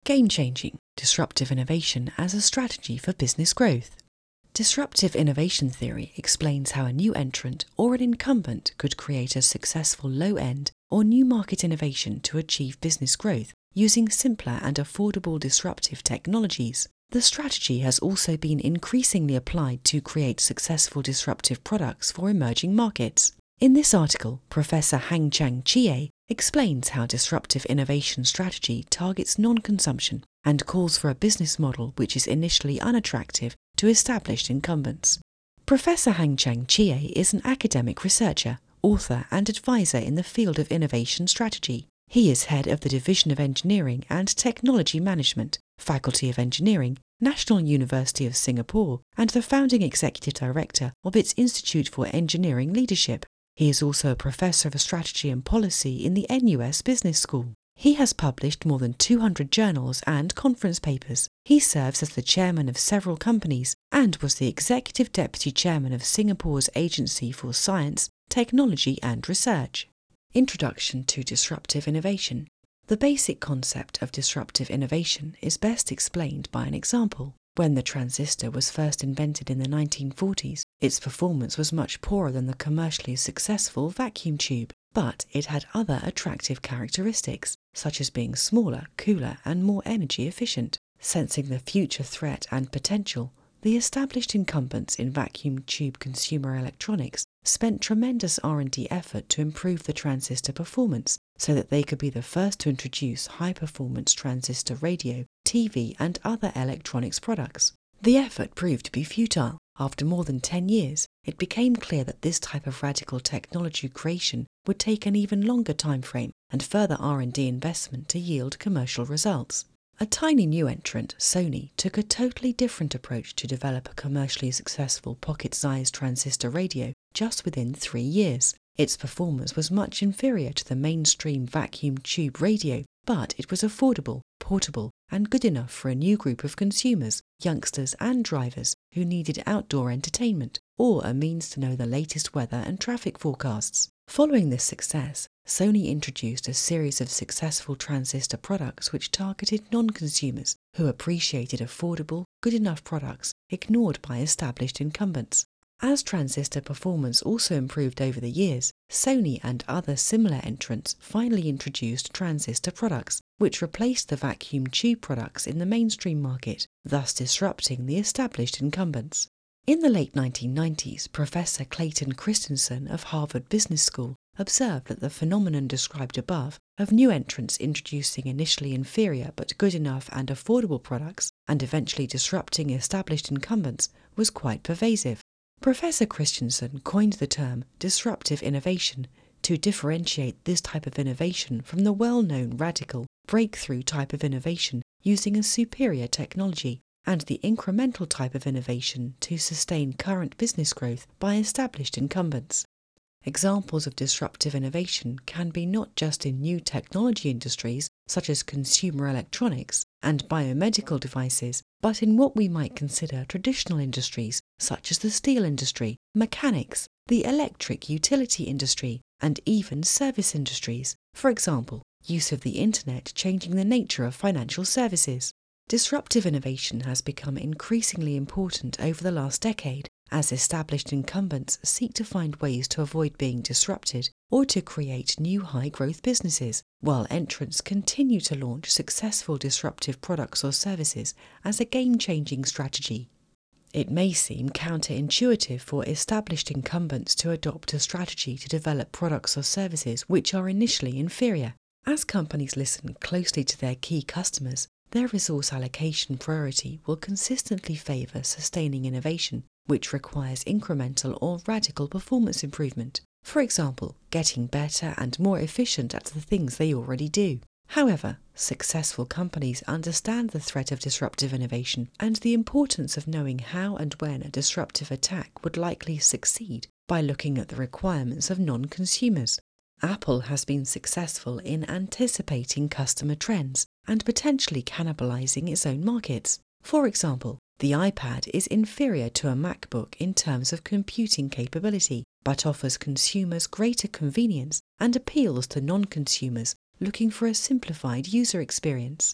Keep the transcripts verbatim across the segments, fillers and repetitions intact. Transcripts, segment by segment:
Game-changing, disruptive innovation as a strategy for business growth. Disruptive innovation theory explains how a new entrant or an incumbent could create a successful low-end or new market innovation to achieve business growth using simpler and affordable disruptive technologies. The strategy has also been increasingly applied to create successful disruptive products for emerging markets. In this article, Professor Hangchang Chie explains how disruptive innovation strategy targets non-consumption and calls for a business model which is initially unattractive to established incumbents. Professor Hangchang Chie is an academic researcher, author and advisor in the field of innovation strategy. He is head of the Division of Engineering and Technology Management, Faculty of Engineering, National University of Singapore, and the founding executive director of its Institute for Engineering Leadership. He is also a professor of strategy and policy in the N U S Business School. He has published more than two hundred journals and conference papers. He serves as the chairman of several companies and was the executive deputy chairman of Singapore's Agency for Science, Technology and Research. Introduction to disruptive innovation. The basic concept of disruptive innovation is best explained by an example. When the transistor was first invented in the nineteen forties, its performance was much poorer than the commercially successful vacuum tube, but it had other attractive characteristics, such as being smaller, cooler, and more energy efficient. Sensing the future threat and potential, the established incumbents in vacuum tube consumer electronics spent tremendous R and D effort to improve the transistor performance so that they could be the first to introduce high-performance transistor radio, T V and other electronics products. The effort proved to be futile. After more than ten years, it became clear that this type of radical technology creation would take an even longer time frame and further R and D investment to yield commercial results. A tiny new entrant, Sony, took a totally different approach to develop a commercially successful pocket-sized transistor radio just within three years. Its performance was much inferior to the mainstream vacuum tube radio, but it was affordable, portable, and good enough for a new group of consumers, youngsters and drivers who needed outdoor entertainment or a means to know the latest weather and traffic forecasts. Following this success, Sony introduced a series of successful transistor products which targeted non-consumers who appreciated affordable, good enough products ignored by established incumbents. As transistor performance also improved over the years, Sony and other similar entrants finally introduced transistor products, which replaced the vacuum tube products in the mainstream market, thus disrupting the established incumbents. In the late nineteen nineties, Professor Clayton Christensen of Harvard Business School observed that the phenomenon described above of new entrants introducing initially inferior but good enough and affordable products and eventually disrupting established incumbents was quite pervasive. Professor Christensen coined the term disruptive innovation to differentiate this type of innovation from the well-known radical, breakthrough type of innovation using a superior technology, and the incremental type of innovation to sustain current business growth by established incumbents. Examples of disruptive innovation can be not just in new technology industries such as consumer electronics and biomedical devices, but in what we might consider traditional industries such as the steel industry, mechanics, the electric utility industry, and even service industries. For example, use of the internet changing the nature of financial services. Disruptive innovation has become increasingly important over the last decade, as established incumbents seek to find ways to avoid being disrupted or to create new high-growth businesses, while entrants continue to launch successful disruptive products or services as a game-changing strategy. It may seem counterintuitive for established incumbents to adopt a strategy to develop products or services which are initially inferior. As companies listen closely to their key customers, their resource allocation priority will consistently favour sustaining innovation, which requires incremental or radical performance improvement. For example, getting better and more efficient at the things they already do. However, successful companies understand the threat of disruptive innovation and the importance of knowing how and when a disruptive attack would likely succeed by looking at the requirements of non-consumers. Apple has been successful in anticipating customer trends and potentially cannibalizing its own markets. For example, the iPad is inferior to a MacBook in terms of computing capability, but offers consumers greater convenience and appeals to non-consumers looking for a simplified user experience.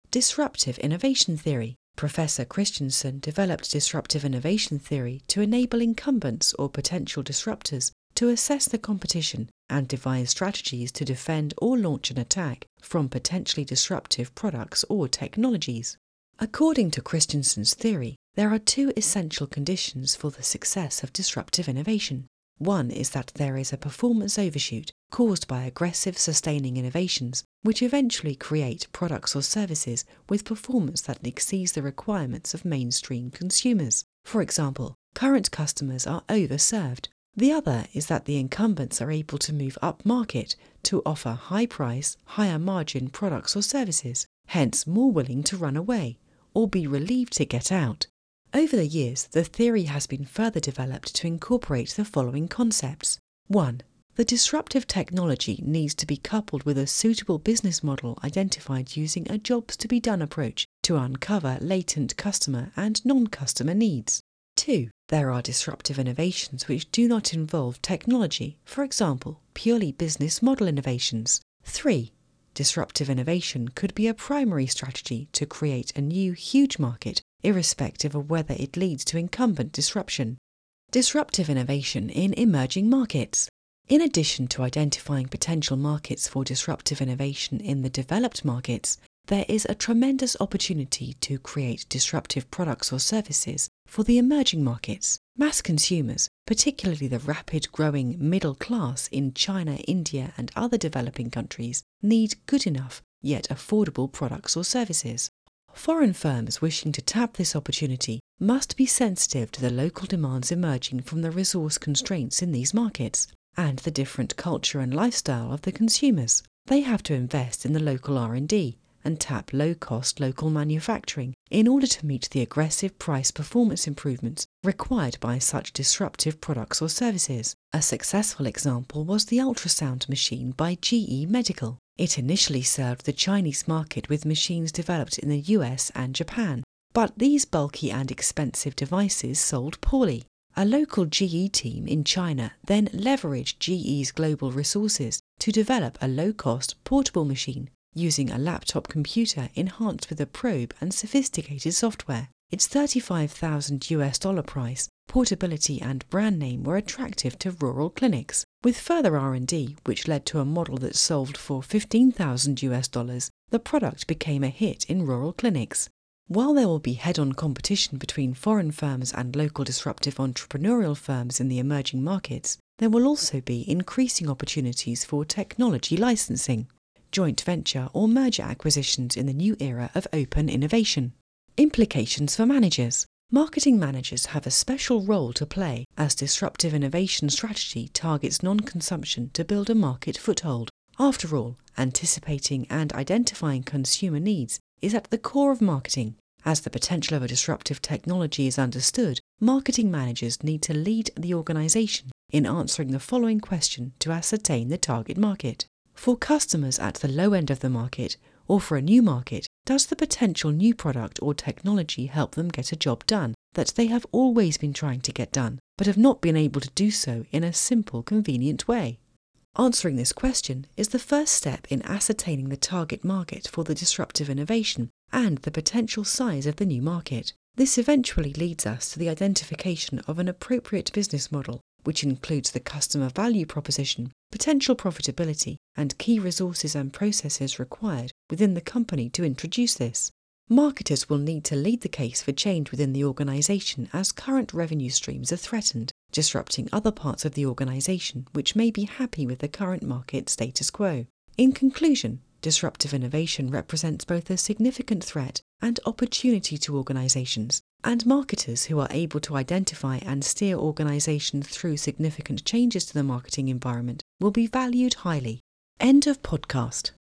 Disruptive innovation theory. Professor Christensen developed disruptive innovation theory to enable incumbents or potential disruptors to assess the competition and devise strategies to defend or launch an attack from potentially disruptive products or technologies. According to Christensen's theory, there are two essential conditions for the success of disruptive innovation. One is that there is a performance overshoot caused by aggressive sustaining innovations, which eventually create products or services with performance that exceeds the requirements of mainstream consumers. For example, current customers are overserved. The other is that the incumbents are able to move up market to offer high price, higher margin products or services, hence more willing to run away or be relieved to get out. Over the years, the theory has been further developed to incorporate the following concepts. one. The disruptive technology needs to be coupled with a suitable business model identified using a jobs-to-be-done approach to uncover latent customer and non-customer needs. two. There are disruptive innovations which do not involve technology, for example, purely business model innovations. three. Disruptive innovation could be a primary strategy to create a new huge market, irrespective of whether it leads to incumbent disruption. Disruptive innovation in emerging markets. In addition to identifying potential markets for disruptive innovation in the developed markets, there is a tremendous opportunity to create disruptive products or services for the emerging markets. Mass consumers, particularly the rapid-growing middle class in China, India and other developing countries, need good enough, yet affordable products or services. Foreign firms wishing to tap this opportunity must be sensitive to the local demands emerging from the resource constraints in these markets and the different culture and lifestyle of the consumers. They have to invest in the local R and D and tap low-cost local manufacturing in order to meet the aggressive price performance improvements required by such disruptive products or services. A successful example was the ultrasound machine by G E Medical. It initially served the Chinese market with machines developed in the U S and Japan, but these bulky and expensive devices sold poorly. A local G E team in China then leveraged G E's global resources to develop a low-cost portable machine using a laptop computer enhanced with a probe and sophisticated software. Its thirty-five thousand US dollar price, portability and brand name were attractive to rural clinics. With further R and D, which led to a model that sold for fifteen thousand US dollars, the product became a hit in rural clinics. While there will be head-on competition between foreign firms and local disruptive entrepreneurial firms in the emerging markets, there will also be increasing opportunities for technology licensing, joint venture or merger acquisitions in the new era of open innovation. Implications for managers. Marketing managers have a special role to play as disruptive innovation strategy targets non-consumption to build a market foothold. After all, anticipating and identifying consumer needs is at the core of marketing. As the potential of a disruptive technology is understood, marketing managers need to lead the organization in answering the following question to ascertain the target market. For customers at the low end of the market, or for a new market, does the potential new product or technology help them get a job done that they have always been trying to get done, but have not been able to do so in a simple, convenient way? Answering this question is the first step in ascertaining the target market for the disruptive innovation and the potential size of the new market. This eventually leads us to the identification of an appropriate business model, which includes the customer value proposition, potential profitability, and key resources and processes required within the company to introduce this. Marketers will need to lead the case for change within the organisation as current revenue streams are threatened, disrupting other parts of the organisation which may be happy with the current market status quo. In conclusion, disruptive innovation represents both a significant threat and opportunity to organisations, and marketers who are able to identify and steer organisations through significant changes to the marketing environment will be valued highly. End of podcast.